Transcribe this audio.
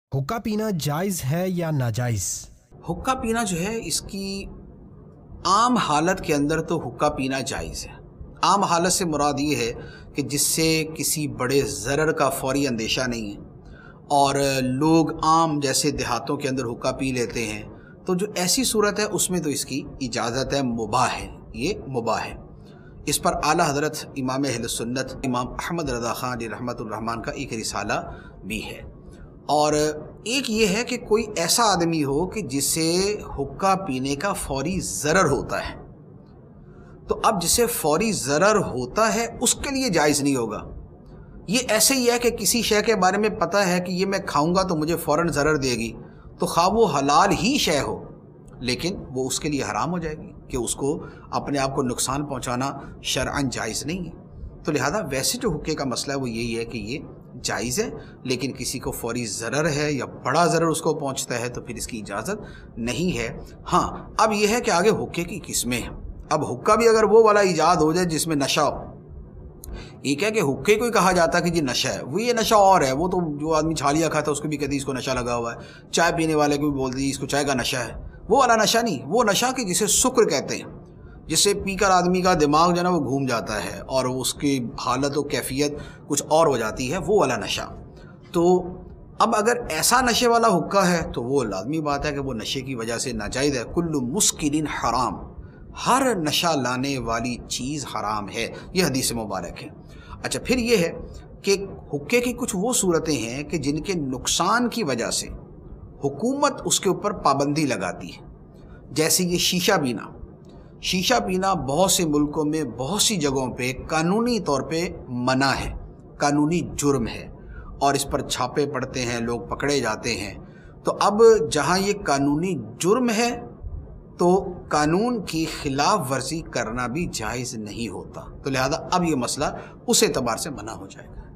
हुक्का पीना जायज़ है या नाजायज़? हुक्का पीना जो है इसकी आम हालत के अंदर तो हुक्का पीना जायज़ है। आम हालत से मुराद ये है कि जिससे किसी बड़े ज़रर का फौरी अंदेशा नहीं है और लोग आम जैसे देहातों के अंदर हुक्का पी लेते हैं, तो जो ऐसी सूरत है उसमें तो इसकी इजाज़त है, मुबाह है, ये मुबाह है। इस पर आला हज़रत इमाम अहले सुन्नत इमाम अहमद रज़ा ख़ान रहमतुर रहमान का एक रिसाला भी है। और एक ये है कि कोई ऐसा आदमी हो कि जिसे हुक्का पीने का फौरी ज़रर होता है, तो अब जिसे फौरी ज़रर होता है उसके लिए जायज़ नहीं होगा। ये ऐसे ही है कि किसी शय के बारे में पता है कि ये मैं खाऊंगा तो मुझे फ़ौरन ज़रर देगी, तो खा वो हलाल ही शय हो लेकिन वो उसके लिए हराम हो जाएगी कि उसको अपने आप को नुकसान पहुंचाना शरअन जायज़ नहीं है। तो लिहाजा वैसे जो हुक्के का मसला है वो यही है कि ये जायज़ है, लेकिन किसी को फौरी ज़रर है या बड़ा ज़रर उसको पहुंचता है तो फिर इसकी इजाज़त नहीं है। हाँ, अब यह है कि आगे हुक्के की किस्में हैं। अब हुक्का भी अगर वो वाला ईजाद हो जाए जिसमें नशा हो, एक है कि हुक्के को ही कहा जाता है कि जी नशा है, वो ये नशा और है, वो तो जो आदमी छालिया खाता है उसको भी कहती है इसको नशा लगा हुआ है, चाय पीने वाले को भी बोलती है इसको चाय का नशा है। वो वाला नशा नहीं, वो नशा कि जिसे शुक्र कहते हैं, जिससे पीकर आदमी का दिमाग जो है ना वो घूम जाता है और उसकी हालत और कैफियत कुछ और हो जाती है, वो वाला नशा। तो अब अगर ऐसा नशे वाला हुक्का है तो वो लाजमी बात है कि वो नशे की वजह से नाजायज़ है। कुल्लु मुस्किरिन हराम, हर नशा लाने वाली चीज़ हराम है, ये हदीस मुबारक है। अच्छा, फिर ये है कि हुक्के की कुछ वो सूरतें हैं कि जिनके नुकसान की वजह से हुकूमत उसके ऊपर पाबंदी लगाती है, जैसे ये शीशा पीना। शीशा पीना बहुत से मुल्कों में बहुत सी जगहों पे कानूनी तौर पे मना है, कानूनी जुर्म है और इस पर छापे पड़ते हैं, लोग पकड़े जाते हैं। तो अब जहाँ ये कानूनी जुर्म है तो कानून की खिलाफ वर्जी करना भी जायज़ नहीं होता, तो लिहाजा अब ये मसला उस एतबार से मना हो जाएगा।